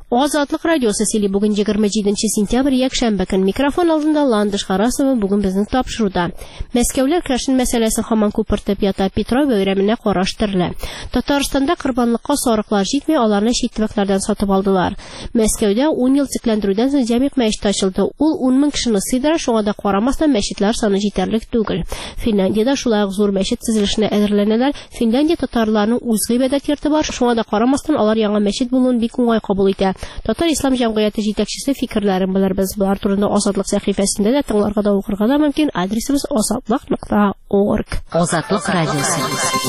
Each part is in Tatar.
Азатлык радиосы сөйли бүген 27 сентябрь якшәмбе көн. Микрофон алдында Ландыш Харасова бүген безнең тапшыруда. Мәскәүләр Крашин мәсьәләсен һаман күпертеп ята, Петров бәйрәменә караш төрле. Татарстанда корбанлыкка сарыклар җитми, аларны чит төбәкләрдән сатып алдылар. Мәскәүдә 10 ел цикләндерүдән соң җәмигъ мәчет ачылды. Ул 10 мең кешене сыйдыра, шуңа да карамастан мәчетләр саны җитәрлек түгел. Финляндиядә шулай ук зур мәчет төзелешенә әзерләнәләр. Финляндия татарларының үз гыйбадәт йорты бар, шуңа да карамастан алар яңа мәчет булуын бик уңай кабул итә. Татар ислам җәмгыяте җитәкчесе фикерләрен белербез. Булар турында Азатлык сәхифәсендә дә тыңларга да укырга да мөмкин. Адресыбыз azatlык.org. Азатлык радиосы.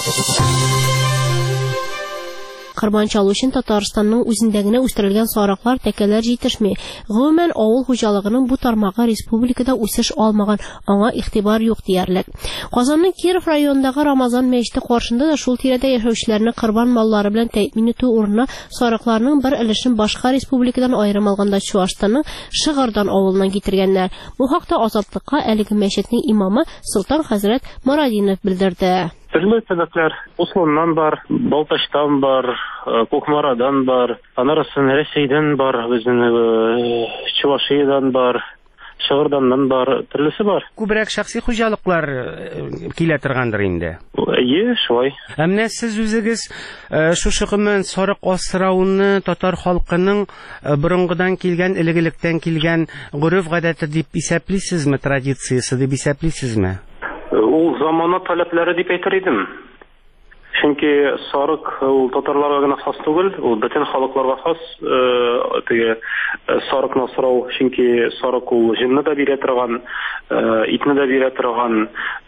Корбан чалу өчен Татарстанның үзендә генә үстерелгән сарыклар, тәкәләр җитешми. Гомумән авыл хуҗалыгының бу тармагы республикада үсеш алмаган, аңа игътибар юк диярлек. Казанның Киров районындагы Рамазан мәчете каршында да шул тирәдә яшәүчеләрне корбан маллары белән тәэмин итү урынына сарыкларның бер өлешен башка республикадан аерым алганда Чуашстанның Шыгырдан авылыннан китергәннәр. Бу хакта Азатлыкка әлеге мәчетнең имамы Солтан хәзрәт Морадинов белдерде. Төрле сәбәпләр Усланнан бар, Балтачтан бар, Кукмарадан бар, анарасын Рәсәйдән бар, безнең Чувашиядән бар, Шыгырданнан бар, төрлесе бар. Күбрәк шәхси хуҗалыклар килә торгандыр инде. Шулай. Менә сез үзегез шушы гомумән сарык асрауны татар халкының борынгыдан килгән, элегелектән килгән гореф-гадәте дип исәплисезме, традициясе дип исәплисезме? Ул замана таләпләре дип әйтер идем. Чөнки сарык ул татарларга гына хас түгел, ул бөтен халыкларга хас. Теге сарыкны асрау, чөнки сарык ул җинне дә бирә торган, итне дә бирә торган,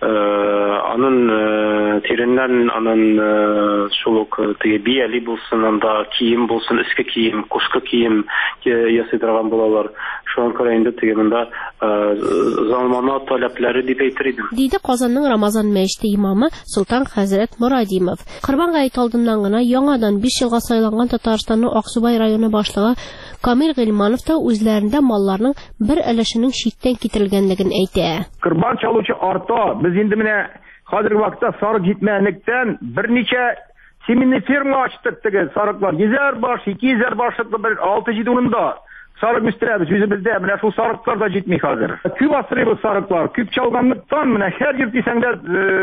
аның тиреннән, аның шулык теге бияли булсын, анда кием булсын, иске кием, кушкы кием ясый торган булалар. Шуңа күрә инде теге монда замана таләпләре дип әйтер идем. Диде Казанның Рамазан мәчете имамы Солтан хәзрәт Морадимов. Корбан гаете алдыннан гына яңадан 5 елга сайланган Татарстанның Аксубай районы башлыгы Камил Гыйльманов та үзләрендә малларның бер өлешенең читтән китерелгәнлеген әйтә. Корбан чалучы арта. Без инде менә хәзерге вакытта сарык җитмәнлектән берничә семейный ферма ачтык теге сарыклар. 100 баш, 200 башлыклы бер 6-7 урында сарык үстерәбез үзебездә. Менә шул сарыклар да җитми хәзер. Күп асрыйбыз сарыклар. Күп чалганлыктан менә һәр җир дисәңдә,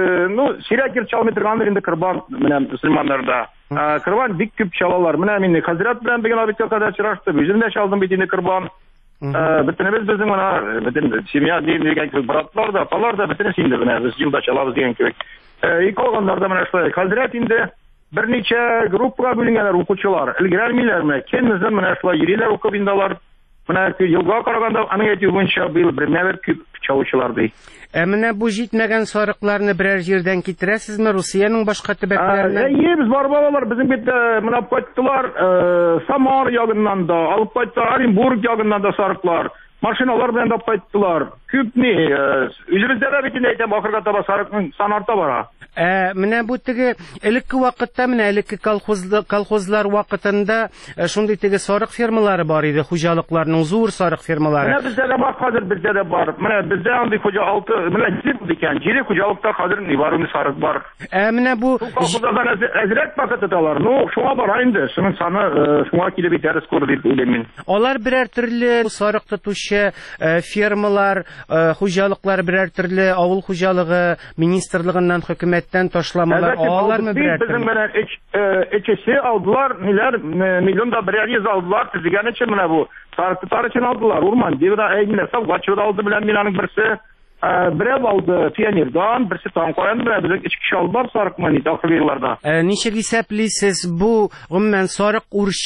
сирәк җир чалмый торгандыр инде корбан менә мөселманнарда. Корбан бик күп чалалар. Менә мин хәзрәт белән бигә бит кадәр чыраштым. Үзем дә чалдым бит инде корбан. Бөтенебез безнең менә бөтен семья дигән кебек братлар да, апалар да бөтенесе инде менә без елда чалабыз дигән кебек. И калганнар да менә шулай. Хәзрәт инде берничә группага бүленгәннәр укучылар. Өлгермиләр менә. Кемнең менә шулай йөриләр укып индалар. Менә елга караганда аның әйтү буенча быел бернәбер күп чалучылар ди. Менә бу җитмәгән сарыкларны берәр җирдән китерәсезме Русиянең башка төбәкләреннән? Без бар балалар безнең бит менә кайттылар Самар ягыннан да, алып кайттылар Оренбург ягыннан да сарыклар. Машиналар белән да кайттылар. Күп ни, үзебездә дә бит әйтәм, ахырга таба сарыкның саны арта бара. Менә бу теге элекке вакытта, менә элекке колхозлар вакытында шундый теге сарык фермалары бар иде, хуҗалыкларның зур сарык фермалары. Менә бездә дә бар, хәзер бездә дә бар. Менә бездә андый хуҗалык, менә җир икән, җир хуҗалыкта хәзер ни бар, сарык бар. Менә бу колхозлардан әзрәк вакыт тоталар. Шуңа бара инде, шуның саны шуңа килеп итәр скоро дип уйлыйм мин. Алар берәр төрле сарык тотучы фермалар, хуҗалыклар берәр төрле авыл хуҗалыгы министрлыгыннан хөкүмәттән ташламалар алармы берәр төрле? Безнең менә эчесе алдылар, ниләр миллионда 100 алдылар, дигән өчен менә бу сарык тотар өчен алдылар. Урман дивда әйнә савгачы алды белән мин аның берсе берәү алды пионердан, берсе Танкоян белән безнең 2 кеше алды сарыкны тахвирларда. Ничек исәплисез бу гомумән сарык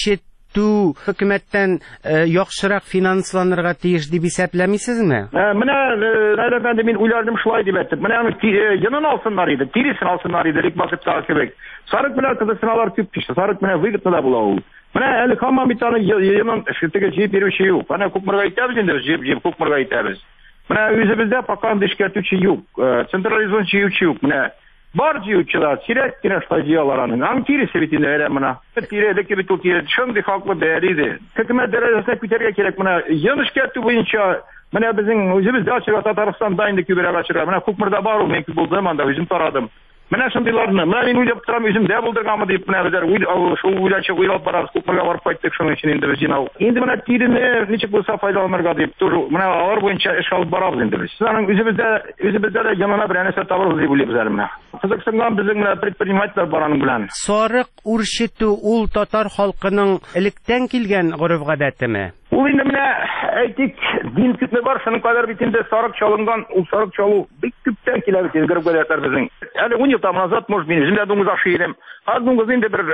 үрчетү хөкүмәттән яхшырак финансланырга тиеш дип исәпләмисезме? Менә әфәнде мин уйлардым шулай дип әйтеп. Менә янын алсыннар иде, тиресен алсынар иде, лек вакытта кебек. Сарык белән кызыксыналар күп кеше. Сарык менә выгодно да була ул. Менә әле һаман бит аны янын теге җыеп бирүче юк. Менә күпмәргә әйтәбез инде, җыеп күпмәргә әйтәбез. Менә үзебездә пока эшкәртүче юк, централизованный җыючы юк. Менә бар җыючылар, сирәк кенә шулай җыялар аның. Аның тиресе бит инде әле менә. Тиредәге бит ул тире шундый хаклы бәялиде. Хөкүмәт дәрәҗәсенә күтәрергә кирәк. Менә ел эшкәртү буенча менә безнең үзебездә Татарстанда инде күбрәк ачыра. Менә күпмәрдә бар ул, мен булдым анда, үзем тарадым. Менә шундыйларны, менә мин уйлап торам, үземдә булдырганмы дип, менә без шул уйланчык уйлап барабыз, күпмегә барып кайттык, шуның өчен инде без җыйнау. Инде менә тирене ничек булса файдаланырга дип, менә алар буенча эш алып барабыз инде без. Аның үзебездә дә янына бер нәрсә табарбыз дип уйлыйбыз әле менә. Кызыксынган безнең менә предпринимательләр бар аның белән. Сарык үрчетү ул татар халкының электән килгән гореф-гадәтеме? Ул инде менә әйтик, дин күпме бар, шуның кадәр бит инде сарык чалынган, ул сарык чалу бик күптән килә бит гореф-гадәтләр безнең. Әле 10 ел там назад, может, мин үзем дә дуңгыз ашый идем. Хәзер дуңгыз инде бер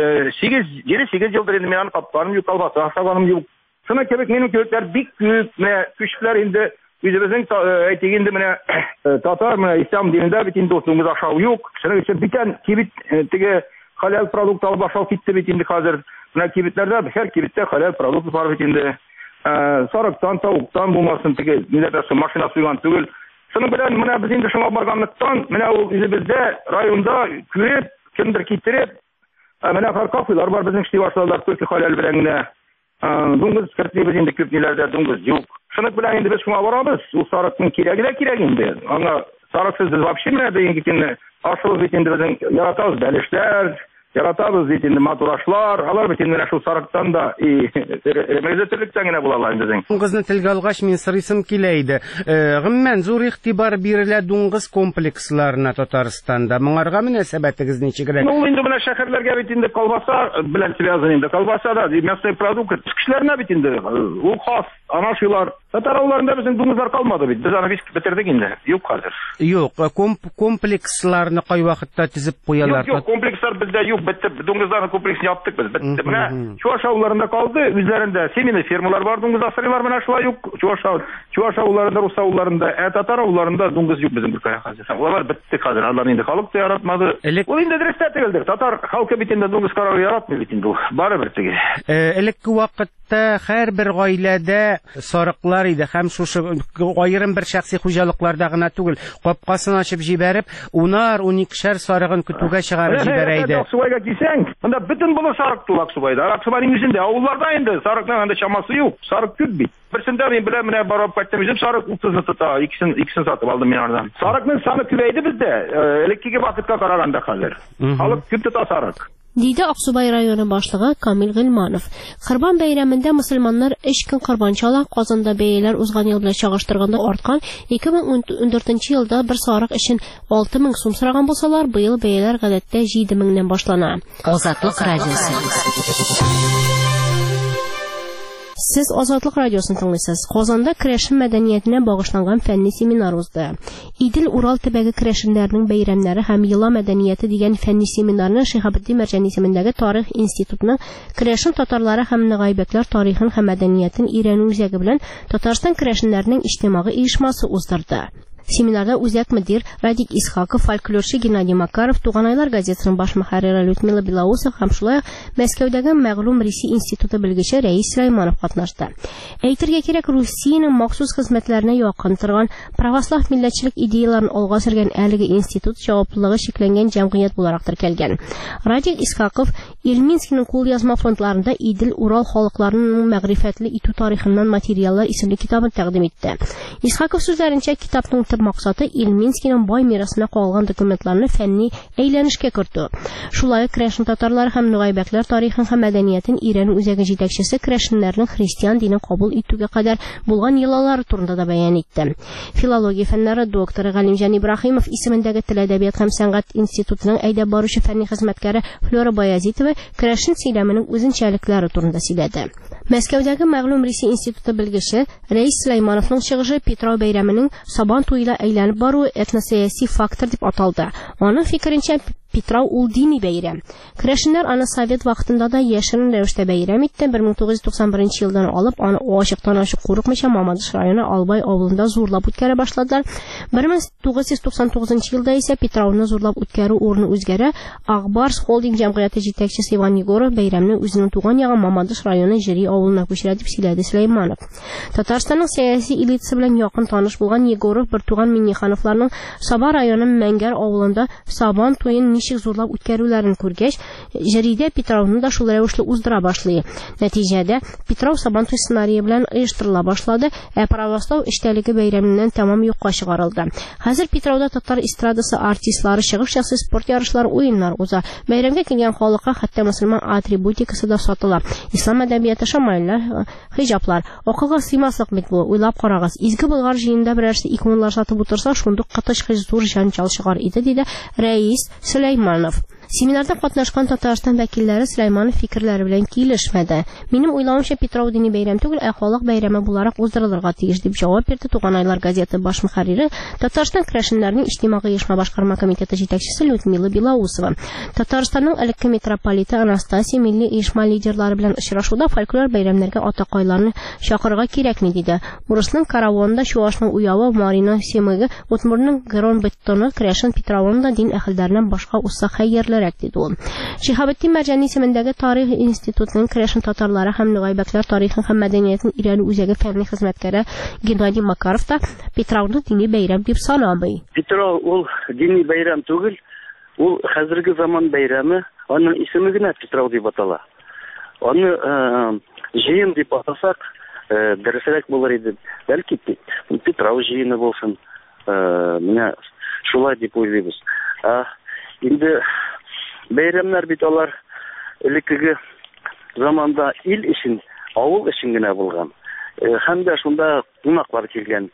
7-8 елдыр инде мин аны капканым юк, колбаса ашаганым юк. Шуңа кебек минем кебекләр бик күп, менә көчләр инде үзебезнең әйтик инде менә татар, менә ислам динендә бит инде дуңгыз ашау юк. Шуның өчен битен кибет теге халал продукт алып ашау китте бит инде хәзер. Менә кибетләрдә, һәр кибеттә халал продукт бар бит инде. Сарыктан, тавыктан булмасын, теге милләтәсе машина суйган түгел. Шуның белән менә без инде шуңа барганлыктан, менә ул үзебездә районда күреп, кемдер китереп, менә кафелар бар безнең эшли башладылар, только халал белән генә. Дуңгыз кертмибез инде күп ниләрдә, дуңгыз юк. Шуның белән инде без шуңа барабыз. Ул сарыкның кирәк инде. Аңа сарыксыз без вообще менә дигән китне ашыгыз бит инде безнең яратабыз бәлешләр. Яратабыз бит инде матурашлар, алар бит инде шул сарыктан да мәгъзәтлектән генә булалар инде безнең. Дуңгызны телгә алгач мин сорыйсым килә иде. Гомумән зур игътибар бирелә дуңгыз комплексларына Татарстанда. Моңарга мөнәсәбәтегез ничегрәк? Ул инде менә шәһәрләргә бит инде колбаса белән связан инде. Колбаса да мясной продукт. Кешеләрне бит инде ул хас анашылар. Татар авылларында безнең дуңгызлар калмады бит. Без аны битердек инде. Юк хәзер. Юк, комплексларны кай вакытта тизеп куялар? Юк, комплекслар бездә юк. Бетте дуңгызларны комплексын яптык без. Бетте. Менә Чуаш авылларында калды, үзләрендә семейный фермалар бар, дуңгыз асырыйлар, менә шулай юк. Чуаш авылларында, рус авылларында, татар авылларында дуңгыз юк безнең Бүркәй хәзер. Алар бетте хәзер. Алар инде халык та яратмады. Ул инде дөрестә түгелдер. Татар халкы бит инде дуңгыз карары яратмый бит инде. Барыбер теге. Элекке вакытта һәрбер гаиләдә сарыклар иде һәм шушы аерым бер шәхси хуҗалыкларда гына түгел, капкасын ачып җибәреп, 10-12 сарыгын көтүгә чыгарып җибәрә иде. Аксубайга килсәң, монда бөтен булы сарык тула Аксубайда. Аксубайның үзендә авылларда инде сарыкның анда чамасы юк. Сарык күп бит. Берсендә мин белән менә барып кайттым, үзем сарык 30-ны тота, икесен сатып алдым мин ардан. Сарыкның саны күбәйде бездә. Элеккеге вакытка караганда хәзер. Халык күп тота сарык. Диде Аксубай районы башлыгы Камил Гыйльманов. Кырбан бәйрәмендә мөселманнар 3 көн кырбан чала, Казанда бәяләр узган ел белән чагыштырганда арткан. 2014 елда бер сарык өчен 6000 сум сораган булсалар, быел бәяләр гадәттә 7000 башлана. Азатлык радиосы. Сез Азатлык радиосын тыңлыйсыз. Казанда керәшен мәдәниятенә багышланган фәнни семинар узды. Идел Урал төбәге керәшеннәренең бәйрәмнәре һәм йола мәдәнияте дигән фәнни семинарны Шиһабетдин Мәрҗани исемендәге Тарих институтының керәшен татарлары һәм нагайбәкләр тарихын һәм мәдәниятен өйрәнү үзәге белән Татарстан керәшеннәренең иҗтимагый оешмасы уздырды. Семинарда үзәк мөдир Радик Исхаков, фольклорчы Геннадий Макаров, Туганайлар газетасының баш мөхәррире Людмила Белоусова һәм шулай Мәскәүдәге мәгълүм Русия институты белгече Рәис Сөләйманов катнашты. Әйтергә кирәк, Русиянең махсус хезмәтләренә якын торган, православ милләтчелек идеяларын алга сөргән әлеге институт җаваплылыгы шикләнгән җәмгыять буларак теркәлгән. Радик Исхаков Ильминскийның кулъязма фондларында Идел Урал халыкларының мәгърифәтле итү тарихыннан материаллар исемле китабын тәкъдим итте. Исхаков сүзләренчә, китапның максаты Ильминскийның бай мирасына калган документларны фәнни әйләнешкә кертү. Шулай ук керәшен татарлар һәм нугайбәкләр тарихын һәм мәдәниятен өйрәнү үзәге җитәкчесе керәшеннәрнең христиан динен кабул итүгә кадәр булган еллары турында да бәян итте. Филология фәннәре докторы Галимҗан Ибраһимов исемендәге Тел әдәбият һәм сәнгать институтының әйдәп баручы фәнни хезмәткәре Флора Баязитова керәшен сөйләменең үзенчәлекләре турында сөйләде. Мәскәүдәге мәгълүм Русия институты белгече Рәис Сөләймановның чыгышы Петров бәйрәменең Сабан туйла әйләнеп бару этносәяси фактор дип аталды. Аның фикеренчә, Петров ул дини бәйрәм. Керәшеннәр аны совет вакытында да яшерен рәвештә бәйрәм итте. 1991 елдан алып, аны ачыктан-ачык курыкмыйча Мамадыш районы Албай авылында зурлап үткәрә башладылар. 1999 елда исә Петровны зурлап үткәрү урыны үзгәрә. Акбарс холдинг җәмгыяте җитәкчесе Иван Егоров бәйрәмне үзенең туган ягы Мамадыш районы Җири авылына күчерә дип сөйләде Сөләйманов. Татарстанның сәяси элитасы белән якын таныш булган Егоров бер туган Миннихановларның Саба районы Мәңгәр авылында Сабан туен ничек зурлап үткәрүләрен күргәч, Җәридә Петровны да шул рәвешле уздыра башлый. Нәтиҗәдә Петров Сабантуй сценарие белән оештырыла башлады, православ эштәлеге бәйрәменнән тәмам юкка чыгарылды. Хәзер Петровда татар эстрадасы артистлары чыгыш ясый, спорт ярышлары, уеннар уза. Бәйрәмгә килгән халыкка хәтта мөселман атрибутикасы да сатыла. Ислам әдәбияты, шамайлар, хиҗаплар. Акылга сыймаслык бит бу. Уйлап карагыз. Изге Болгар җыенда берәрсе 2 миллион сатып утырса, шундук кытыч зур җанчал чыгар иде, диде Рәис Сөләйманов. Семинарда катнашкан Татарстан вәкилләре Сөләйманов фикерләре белән килешмәде. Минем уйлавымча, Петров дини бәйрәм түгел, халык бәйрәме буларак уздырылырга тиеш, дип җавап бирде Туганайлар газеты баш мөхәррире, Татарстан керәшеннәренең иҗтимагый оешма башкарма комитеты җитәкчесе Людмила Белоусова. Татарстанның элекке митрополиты Анастасия милли оешма лидерлары белән очрашуда фольклор бәйрәмнәргә атакайларны чакырырга кирәкми, диде. Урысның каравонында Чувашның уявы, Марина Семыгы, Утмурның Гронбеттоны, Керәшен Петровның да дин әһелләреннән башка уssa хәйерлерәк, диде ул. Шиһабетдин Мәрҗани исемендәге тарих институтының Керәшен татарлары һәм нугайбәкләр тарихын һәм мәдәниятен өйрәнү үзәге фәнни хезмәткәре Геннадий Макаров та Петровны дини бәйрәм дип санамый. Петров ул дини бәйрәм түгел, ул хәзерге заман бәйрәме, аның исеме генә Петров дип атала. Аны җыен дип атасак, дөресрәк булыр иде. Бәлки Петров җыены булсын. Менә шулай дип уйлыйбыз. Инде бәйрәмнәр бит алар элеккеге заманда ил өчен, авыл өчен генә булган. Һәм дә шунда кунаклар килгән.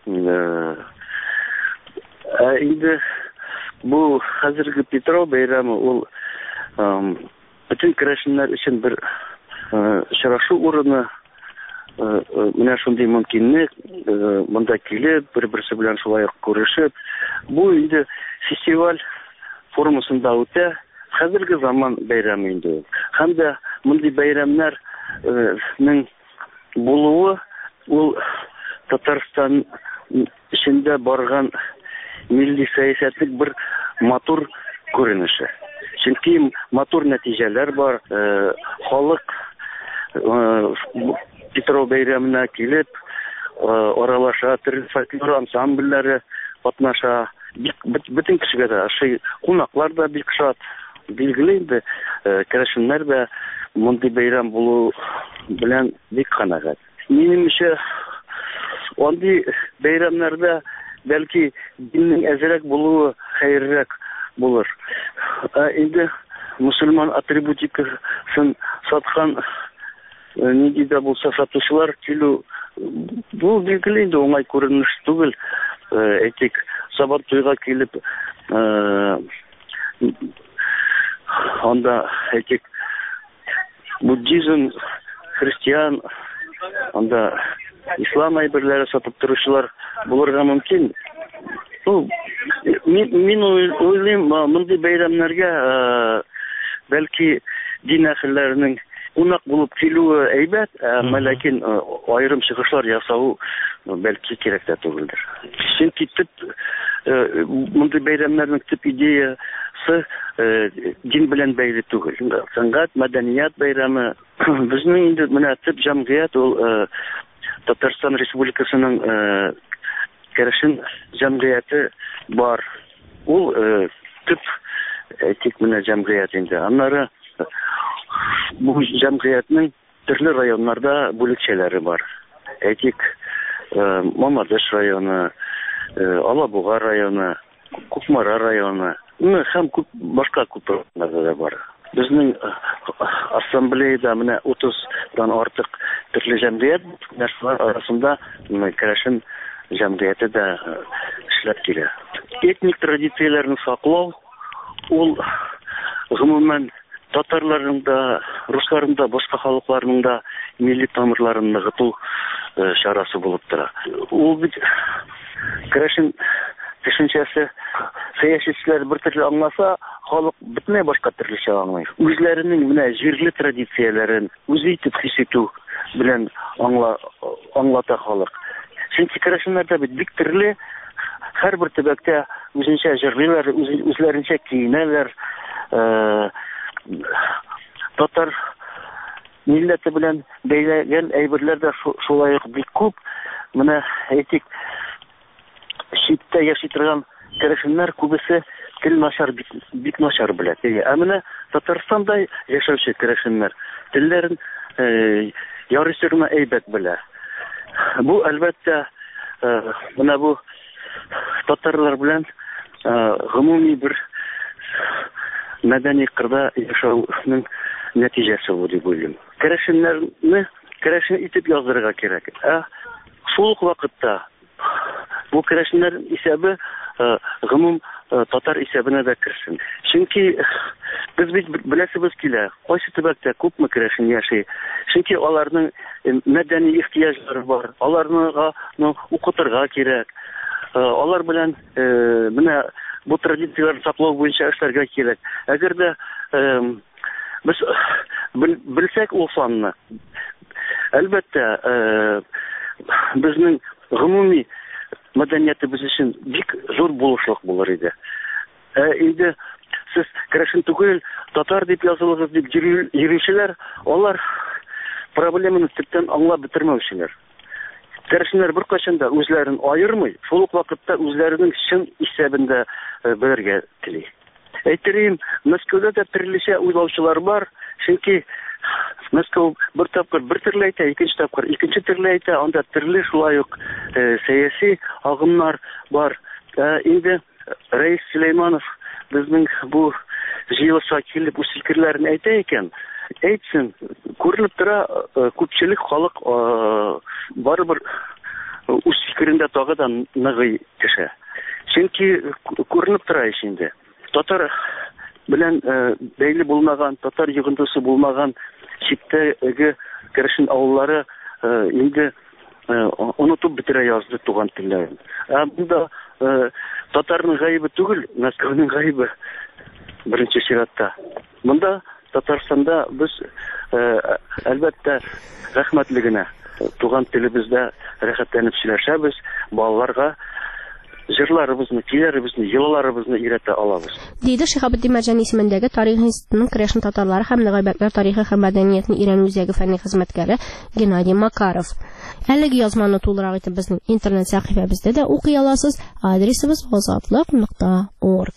Инде бу хәзерге Петров бәйрәме ул бөтен керәшеннәр өчен бер очрашу урыны, менә шундый мөмкинлек, монда килеп, бер-берсе белән шулай күрешеп, бу инде фестиваль формасында үтә, хәзерге заман бәйрәме инде. Һәм дә мондый бәйрәмнәрнең булуы ул Татарстан эчендә барган милли сәясәтлек бер матур күренеше. Чөнки матур нәтиҗәләр бар, халык Петров бәйрәменә килеп, аралаша, төрле фольклор ансамбльләре катнаша, бөтен кешегә дә кунаклар да бик шат, билгеле инде, керәшеннәр дә мондый бәйрәм булу белән бик канәгать. Минемчә, андый бәйрәмнәрдә бәлки диннең әзрәк булуы хәерлерәк булыр. Инде мусульман атрибутикасын саткан нинди дә булса сатучылар килү, бу билгеле инде уңай күренеш түгел. Әйтик, Сабантуйга килеп, анда әйтик, буддизм, христиан, анда ислам әйберләре сатып торучылар булырга мөмкин. Мин уйлыйм, мондый бәйрәмнәргә бәлки дин әһелләренең кунак булып килүе әйбәт, ләкин айрым чыгышлар ясау бәлки кирәк тә түгелдер. Чөнки мондый бәйрәмнәрнең төп идеясы дин белән бәйле түгел. Сәнгать, мәдәният бәйрәме. Безнең инде менә төп җәмгыять ул Татарстан Республикасының керәшен җәмгыяте бар. Ул төп тик менә җәмгыять инде. Аннары бу җәмгыятьнең төрле районнарда бүлекчәләре бар. Әйтик, Мамадыш районы, Алабуга районы, Кукмара районы, һәм башка күп районнарда да бар. Безнең ассамблеяда менә 30-дан артык төрле җәмгыять, нәрсәләр арасында керәшен җәмгыяте дә эшләп килә. Этник традицияләрне саклау ул гомумән татарларның да, русларның да, башка халыкларның да милли тамырларын ныгыту чарасы булып тора. Ул бит керәшен төшенчәсе сәясәтчеләр бер төрле аңласа, халык бөтенләй башка төрлечә аңлый. Үзләренең менә җирле традицияләрен үзе итеп хис итү белән аңлата халык. Чөнки керәшеннәрдә бик төрле, һәрбер төбәктә үзенчә җырлыйлар, үзләренчә киенәләр. Татар милләте белән бәйләгән әйберләр дә шулай ук бик күп. Менә әйтик, читтә яши торган керәшеннәр күбесе тел начар, бик начар белә. Ә менә Татарстанда яшәүче керәшеннәр телләрен ярый-сөрмә әйбәт белә. Бу әлбәттә менә бу татарлар белән гомуми бер мәдәни кырда яшәүнең нәтиҗәсе бу дип уйлыйм. Керәшеннәрне керәшен итеп язырга кирәк. Шул ук вакытта бу керәшеннәр исәбе гомум татар исәбенә дә керсен. Чөнки без бит беләсебез килә, кайсы төбәктә күпме керәшен яши. Чөнки аларның мәдәни ихтыяҗлары бар. Аларны укытырга кирәк. Алар белән менә бу традицияләрне саклау буенча эшләргә кирәк. Әгәр дә без белсәк ул санны, әлбәттә безнең гомуми мәдәниятебез өчен бик зур булышлык булыр иде. Инде сез керәшен түгел, татар дип язылыгыз дип йөрүчеләр, алар проблеманы төптән аңлап бетермәүчеләр. Керәшеннәр беркайчан да үзләрен аермый, шул ук вакытта үзләренең чын исәбендә белергә тели. Әйтерим, Мәскәүдә дә төрлечә уйлаучылар бар, чөнки Мәскәү бер тапкыр бер төрле әйтә, икенче тапкыр икенче төрле әйтә, анда төрле шулай ук сәяси агымнар бар. Инде Рәис Сөләйманов безнең бу җыелышка килеп үз фикерләрен әйтә икән. Әйтсен, күренеп тора, күпчелек халык барыбер үз фикерендә тагы да ныгый төшә. Чөнки күренеп тора инде. Татар белән бәйле булмаган, татар йогынтысы булмаган читтәге керәшен авыллары инде онытып бетерә язды туган телләрен. Бunda татарның гаебе түгел, Мәскәүнең гаебе беренче чиратта. Монда Татарстанда без әлбәттә рәхмәтле генә туган телебездә рәхәтләнеп сөйләшәбез, балаларга җырларыбызны, көйләребезне, йолаларыбызны өйрәтә алабыз. Диде Шиһабетдин Мәрҗани исемендәге Тарих институтының керәшен татарлары һәм гаибәтләр тарихы һәм мәдәниятен өйрәнү үзәге фәнни хезмәткәре Геннадий Макаров. Әлеге язманы тулырак итеп безнең интернет сәхифәбездә дә укый аласыз. Адресыбыз azatlык.org.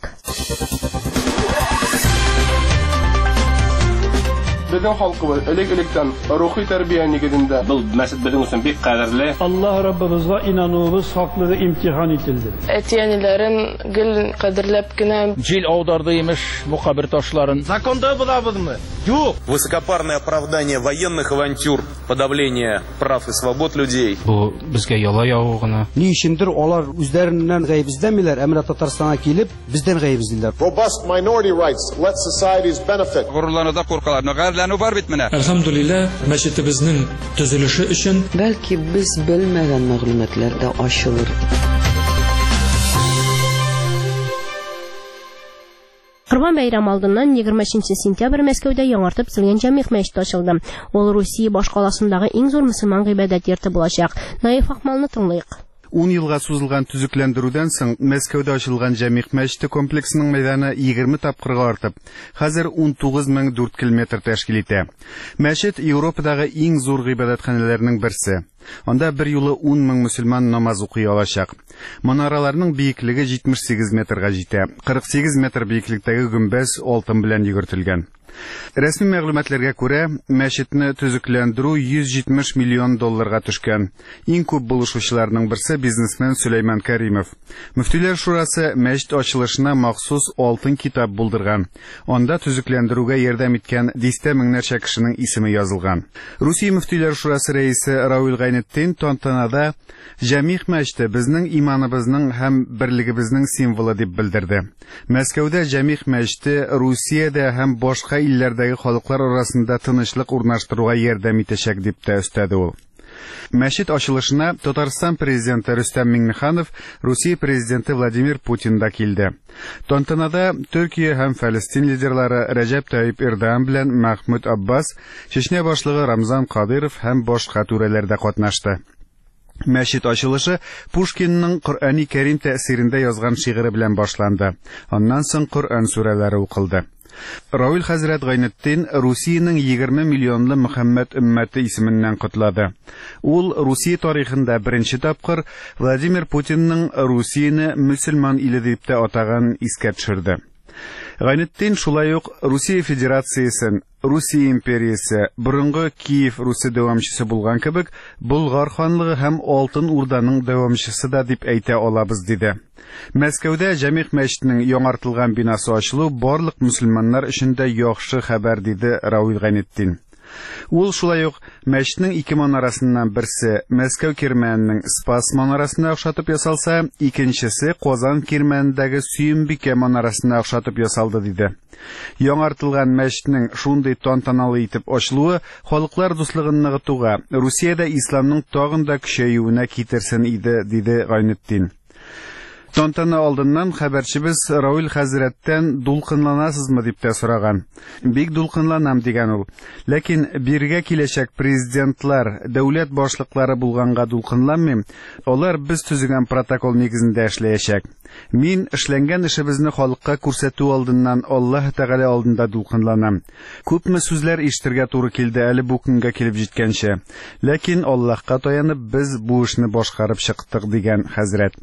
Безнең халкыбыз элек-электән рухи тәрбия нигезендә. Бұл мәсҗид безнең өчен бик кадерле. Allah Rabbimizga inanуыбыз хаклыгы имтихан ителде. Әтиәниләрен гел кадерләп кенә җил аударды имеш бу кабер ташларын. Законда булабызмы? Юк. Высокопарное оправдание военных авантюр, подавление прав и свобод людей. Бу безгә яла ягу гына. Ни өчендер алар үзләреннән гаебездәмиләр, әмма Татарстанга килеп бездән гаебездиләр. Robust minority rights let societies benefit. Горурлануда куркалар. Бар бит менә. Әлхәмдүлилләh, мәчетебезнең төзелеше өчен бәлки без белмәгән мәгълүматлар да ачылыр. Корбан бәйрәме алдыннан 23 сентябрь Мәскәүдә яңартып төзелгән Җәмигъ мәчете ачылды. Ул Русия баш каласындагы иң зур мөселман гыйбадәт йорты булачак. Наиф Ахмалны тыңлыйк. 10 елга сузылган төзекләндерүдән соң Мәскәүдә ачылган Җәмигъ мәчете комплексының мәйданы 20 тапкырга артып, хәзер 19004 км тәшкил итә. Мәчет Европадагы иң зур гыйбадәтханәләрнең берсе. Анда бер юлы 10 мең мөселман намаз укый алачак. Манараларның биеклеге 78 метрга җитә. 48 метр биеклектәге гөмбәз алтын белән йөгертелгән. Рәсми мәгълүматларга күрә, мәчетне төзекләндерү $170 миллион төшкән. Иң күп булышучыларның берсе бизнесмен Сөләйман Кәримов. Мөфтиләр шурасы мәчет ачылышына махсус алтын китап булдырган. Анда төзекләндерүгә ярдәм иткән 10 меңнәрчә кешенең исеме язылган. Русия мөфтиләр шурасы рәисе Рауил Гайнетдин тантанада Җәмигъ мәчете безнең иманыбызның һәм берлегебезнең символы дип белдерде. Мәскәүдә Җәмигъ мәчете Русиядә һәм башка илләрдәге халыклар арасында тынычлык урнаштыруга ярдәм итәчәк дип тә өстәде ул. Мәчет ачылышына Татарстан президенты Рөстәм Миңнеханов, Русия президенты Владимир Путин да килде. Тантанада Төркия һәм Фәлестин лидерлары Рәҗәп Тайип Эрдоған белән Махмуд Аббас, Чечня башлыгы Рамзан Кадыров һәм башка түрәләр дә катнашты. Мәчет ачылышы Пушкинның Коръәни Кәрим тәэсирендә язган шигыре белән башланды. Аннан соң Коръән сүрәләре укылды. Равил хәзрәт Гайнетдин Русиянең 20 миллионлы Мөхәммәд өммәте исеменнән котлады. Ул Русия тарихында беренче тапкыр Владимир Путинның Русияне мөселман иле дип тә атаган искә төшерде. Гайнетдин шулай ук Русия Федерациясен, Русия империясе, борынгы Киев Руси дәвамчысы булган кебек, Болгар ханлыгы һәм Алтын Урданың дәвамчысы да дип әйтә алабыз диде. Мәскәүдә Җәмигъ мәчетенең яңартылган бинасы ачылу барлык мөселманнар өчен дә яхшы хәбәр диде Равил Гайнетдин. Ул шулай ук мәчетнең ике манарасыннан берсе Мәскәү кирмәненең Спас манарасына охшатып ясалса, икенчесе Казан кирмәнендәге Сөембикә манарасына охшатып ясалды диде. Яңартылган мәчетнең шундый тантаналы итеп ачылуы халыклар дуслыгын ныгытуга, Русиядә исламның тагын да көчәюенә китерсен иде, диде Гайнетдин. Тантана алдыннан хәбәрчебез Равил хәзрәттән дулкынланасызмы дип тә сораган. Бик дулкынланам дигән ул. Ләкин биргә киләчәк президентлар, дәүләт башлыклары булганга дулкынланмыйм. Алар без төзегән протокол нигезендә эшләячәк. Мин эшләнгән эшебезне халыкка күрсәтү алдыннан Аллаһ Тәгалә алдында дулкынланам. Күпме сүзләр ишетергә туры килде әле бу көнгә килеп җиткәнчә. Ләкин Аллаһка таянып без бу эшне башкарып чыктык дигән хәзрәт.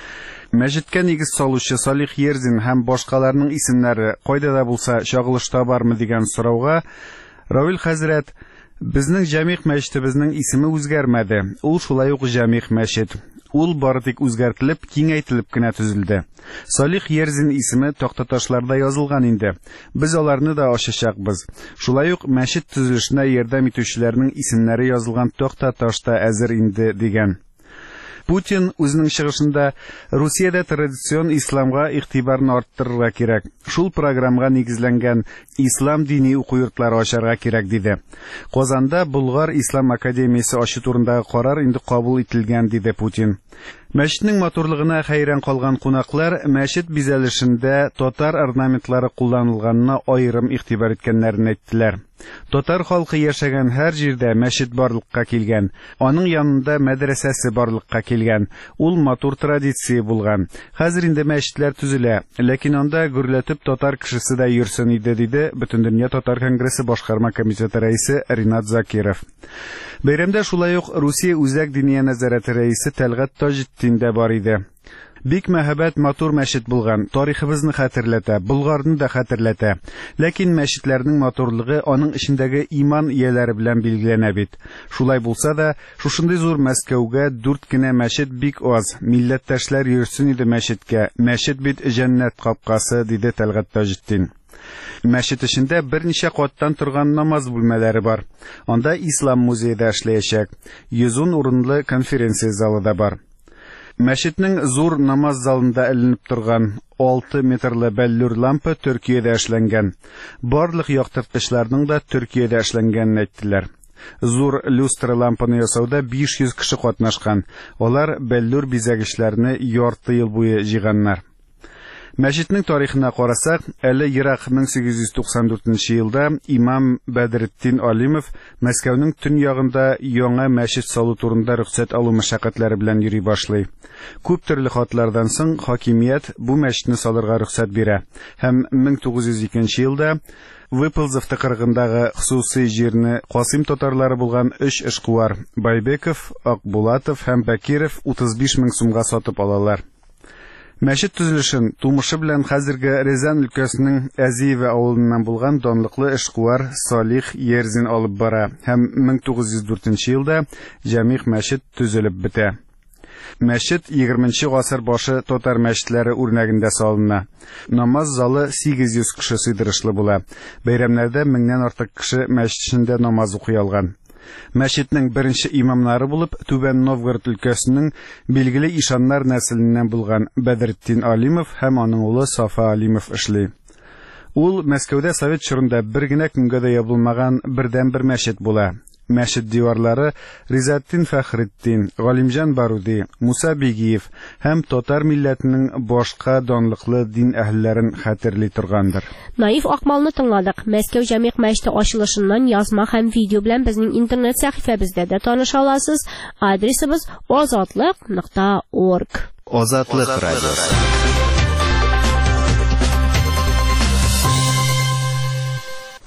Мәчеткә нигез салучы Салих Ерзин һәм башкаларның исемнәре кайда да булса чагылышта бармы дигән сорауга Равил хәзрәт: "Безнең Җәмигъ мәчетебезнең исеме үзгәрмәде. Ул шулай ук Җәмигъ мәчет. Ул бары тик үзгәртелеп, киңәйтелеп кенә төзелде. Салих Ерзин исеме тактаташларда язылган инде. Без аларны да ачачакбыз. Шулай ук мәчет төзелешенә ярдәм итүчеләрнең исемнәре язылган тактаташта әзер инде" дигән. Путин үзенең чыгышында Русиядә традицион исламга игътибарны арттырырга кирәк. Шул программага нигезләнгән ислам дини уку йортлары ачарга кирәк диде. Казанда Болгар Ислам академиясе ачу турындагы карар инде кабул ителгән диде Путин. Мәчетнең матурлыгына хәйран калган кунаклар мәчет бизәлешендә татар орнаментлары кулланылганына аерым игътибар иткәннәрен әйттеләр. Татар халкы яшәгән һәр җирдә мәчет барлыкка килгән. Аның янында мәдрәсәсе барлыкка килгән. Ул матур традиция булган. Хәзер инде мәчетләр төзелә, ләкин анда гөрләтеп татар кешесе дә йөрсен иде, диде Бөтендөнья татар конгрессы башкарма комитеты рәисе Ринат Закиров. Бәйрәмдә шулай ук Русия үзәк диния нәзарәте рәисе Тәлгат Таҗетдин дә бар иде. Бик мәһабәт матур мәчет булган, тарихыбызны хәтерләтә, Болгарны да хәтерләтә. Ләкин мәчетләрнең матурлыгы аның эчендәге иман ияләре белән билгеләнә бит. Шулай булса да, шушындый зур Мәскәүгә 4 кенә мәчет бик аз. Милләттәшләр йөрсен иде мәчеткә. Мәчет бит җәннәт капкасы, диде Тәлгат Таҗетдин. Мәчет эчендә берничә каттан торган намаз бүлмәләре бар. Анда ислам музее дә эшләячәк. 110 урынлы конференция залы да бар. Мәчетнең зур намаз залында эленеп торган 6 метрлы бәллүр лампа Төркиядә эшләнгән. Барлык яктырткычларның да Төркиядә эшләнгәнен әйттеләр. Зур люстра лампаны ясауда 500 кеше катнашкан. Алар бәллүр бизәгечләрне ярты ел буе җыйганнар. Мәчетнең тарихына карасак, әле ерак 1894 елда имам Бәдретдин Алимов Мәскәүнең төньягында яңа мәчет салу турында рөхсәт алу мәшәкатьләре белән йөри башлый. Күп төрле хатлардан соң хакимият бу мәчетне салырга рөхсәт бирә. Һәм 1902 елда Выползовты кыргындагы хусусый җирне Касыйм татарлары булган 3 эшкуар Байбеков, Акбулатов һәм Бәкиров 35 мең сумга сатып алалар. Мәчет төзелешен тумышы белән хәзерге Рязань өлкәсенең Әзиеве авылыннан булган данлыклы эшкуар Салих Ерзин алып бара һәм 1904 елда Җәмигъ мәчет төзелеп бетә. Мәчет 20 гасыр башы татар мәчетләре үрнәгендә салына. Намаз залы 800 кеше сыйдырышлы була. Бәйрәмнәрдә 1000нән артык кеше мәчет эчендә намаз укый алган. Мәчетнең беренче имамнары булып Түбән Новгород өлкәсенең билгеле ишаннар нәселеннән булган Бәдретдин Алимов һәм аның улы Сафа Алимов эшли. Ул Мәскәүдә совет чорында бер генә көнгә дә ябылмаган бердән-бер мәчет була. Мәчет диварлары Ризаттин Фәхретдин, Галимҗан Баруди, Муса Бигиев һәм татар милләтенең башка данлыклы дин әһелләрен хәтерли торгандыр. Наив Акмалны тыңладык. Мәскәү Җәмигъ мәчете ачылышыннан язма һәм видео белән безнең интернет сәхифәбездә дә таныша аласыз. Адресыбыз azatlык.org. Азатлык радиосы.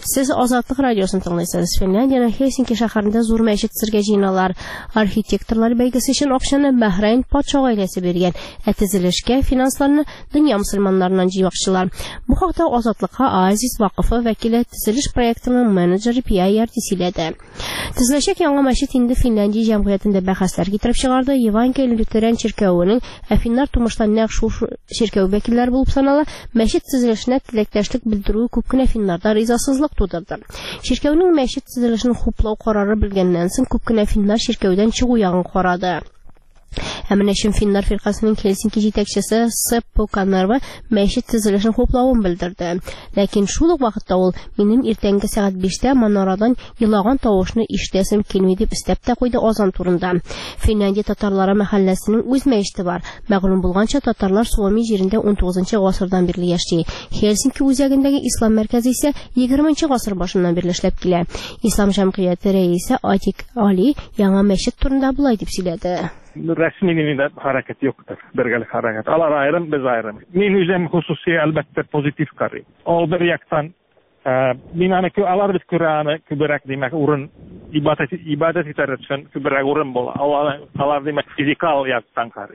Siz Azadlıq radiosunu tınlaysınız. Finlandiyanın Helsinki şəhərində zor məşid sirgə jinalar, arxitektorlar bəlgəsi üçün akşanı Bəhreyn padşah ailəsi bergen ətizilişkə finanslarını dünya müsəlmanlarından civaqçılar. Bu haqda Azadlığa Aziz Vakıfı vəkili tiziliş proyektinin menajeri P.I. Yartisilədi. Tizilişək yanğı məşid indi Finlandiya cəmqiyyətində bəhəslər getirib çıxardı. Evangeliya Lüterən çirkəvinin Əfinlər Tumışdan nəqşu çirkəv vəkillər bulub sanalı məşid tizilişinə tiləkdaşlıq bildirüyü küpkün Əfinlərdə rizasızlıq tudurdu. Çirkəvinin məşid tizilişini xuplav qararı bilgəndən sin küpkün Əfinlər çirkəvdən çığı yağın qoradı. Həmin əşin Finlar firqasının Helsinki жетекçisi Seppo Kanerva məşid tizilişini xoplavını bildirdi. Lakin şuluq vaxtda ol benim ertəngi saat 5-də Manaradan yılağan tavuşunu işləyəsim kelmedib istəb də qoydu azan turunda. Finlandiya tatarlara məhəlləsinin öz məşidi var. Məğlum bulğanca tatarlar Suomi yerində 19-cu əsrdən birli yaşayır. Helsinki üzərindəki İslam mərkəzi isə 20-ci əsr başından birli işləb gəlir. İslam cəmiyyəti rəisi Atik Ali yanı məşid turunda bulay deb söylədi. Resminin hareket yoktur. Birgelik hareket. Alar ayrım, biz ayrım. Min üzem hususi elbette pozitif karı. O bir yaktan binanı ki alar biz Kur'an'ı küberek demek urun ibadet iter için küberek urun bol. Alar demek fizikal yaktan karı.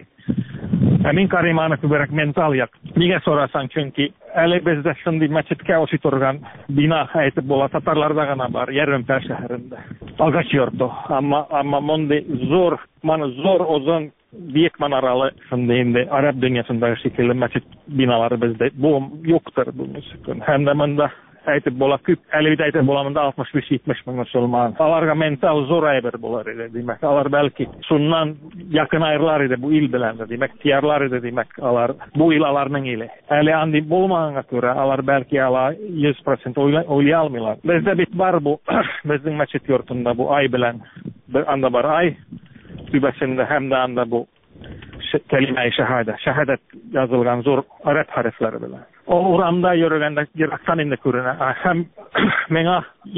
Min karımanı küberek mental yak. Niye sorasan çünkü eli bizde şimdi meçitke ositurgan bina ayetip bola Tatarlarda gana var Yerümper şehrinde. Algaç yordu. Ama mondi zor ozun büyük manaralı şimdi Arap dünyasında şekilde meçit binaları bizde bu yoktur bu müzikün. Hem de manda ayetip bola küp elbide ayetip bolamında 65-70 bin Müslüman. Alarga mental zor ayber bolar idi demek. Alar belki sundan yakın ayrılar idi bu il bilendi demek. Tiyarlar idi demek. Alar bu il alarının ili. Eli andi bulmağına göre alar belki ala 100% oylay almıyorlar. Bizde bit var bu. Bizim meçit yurtunda bu ay bilen anda var ay. Tübesinde hem de anda bu kelime-i şehadet. Şehadet yazılgan zor Arap harfleri bilen. O uramda yürügende Irak'tan indi körüne. Hem mena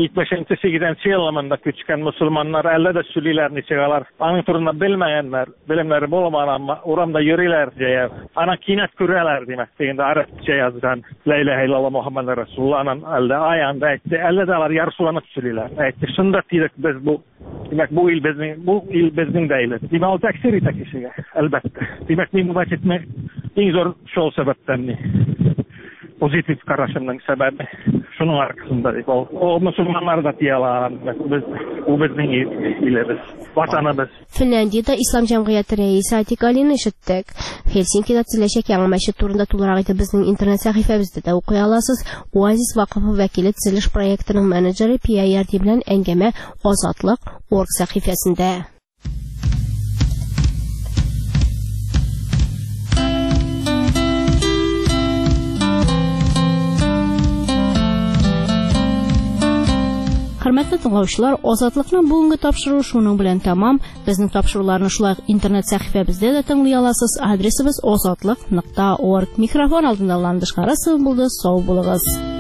75-8 yılımında küçükken Müslümanlar elle de sülüler niçegalar. Anın turunda bilmeyenler, bilimleri bulmayan ama uramda yürüler diye. Ana kinet küreler demek. Deyinde Arapça yazılan La ilahe illallah Muhammed Resulullah'ın elde ayağında etti. Elle de alar yarsulanıp sülüler. Etti. Şunda dedik biz bu. Demek bu il bizning değiliz. Demek o teksiri kişiye elbette. Demek bu vakitme en zor şol sebepten ne? Pozitif karışımның sebebi şunun arkasında. O Müslümanlar da diyorlar. Bu bizning ilimiz, vatanımız. Finlandiyada İslam Cəmiyyəti rəisi Atik Alini işitdik. Helsinki'də tiziləcək yanı məşid turunda tularaq idi bizning internet səhifəmizdə də oxuya alasınız. Oasis Vakıfı vəkili tiziliş proyektinin menajeri P.I. Yardi bilən əngəmə Azadlıq.org səhifəsində. Hörmətli dinləyicilər, Azadlıqның bugünkü tapşırığı şunun bilan tamam. Bizning tapşırıqlarını şulay internet səhifəmizdə də dinləyə alasınız. Adresimiz azadlıq.org. Mikrofon aldında Landış Qarasov buldu. Sağ olunuz.